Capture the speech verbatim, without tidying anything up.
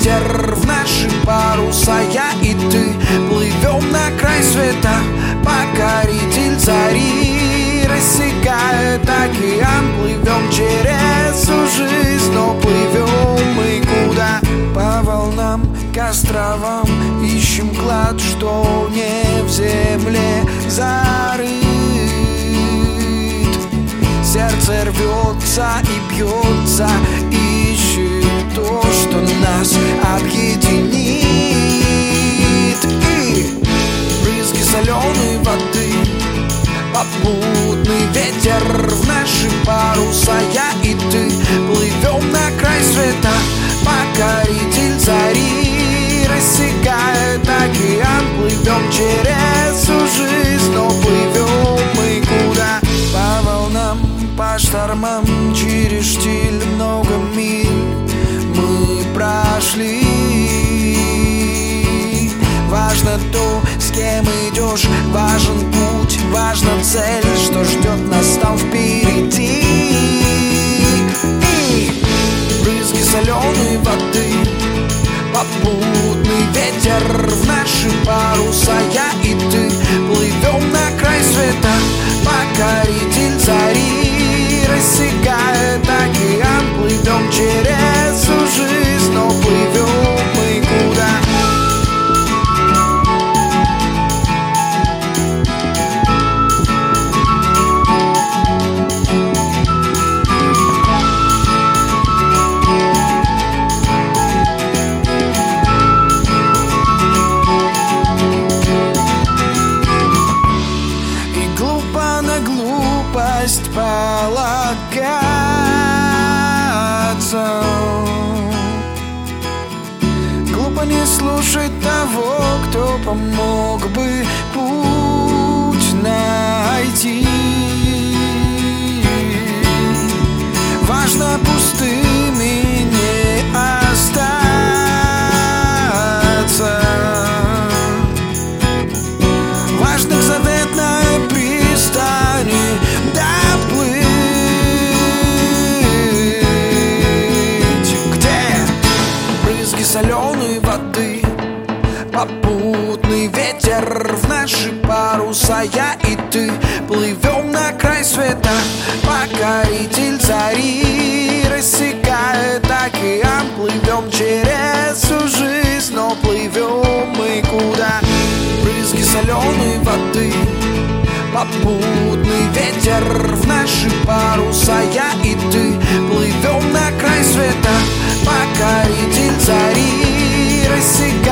ветер в наши паруса. Я и ты плывем на край света, покоритель зари, рассекает океан. Плывем через всю жизнь, но плывем мы куда? По волнам, к островам, ищем клад, что не в земле зарыт. Сердце рвется и бьется, ищет то, что нас объединит. И брызги соленой воды, попутный ветер в наши паруса. Я и ты плывем на край света, покоритель зари, рассекает океан. Плывем через всю жизнь, но плывем мы куда? По волнам, по штормам, через штиль много миль мы прошли. Важно то, с кем идешь, важен путь, важна цель, что ждет нас там впереди. И брызги соленой воды, попутный ветер в наши паруса. Я и ты плывем на край света, покоритель зари, рассекает океан. Плывем через всю жизнь, но плывем мы куда? Полагаться, глупо не слушать того, кто помог бы путь найти. Важно пустыми не остаться, важно к заветной пристани доплыть, где брызги соленой воды, попутный ветер в наши паруса. Я и ты плывем на край света, покоритель зари, рассекает океан. Плывем через всю жизнь, но плывем мы куда? Брызги соленой воды, попутный ветер в наши паруса. Я и ты плывем на край света, покоритель зари, рассекает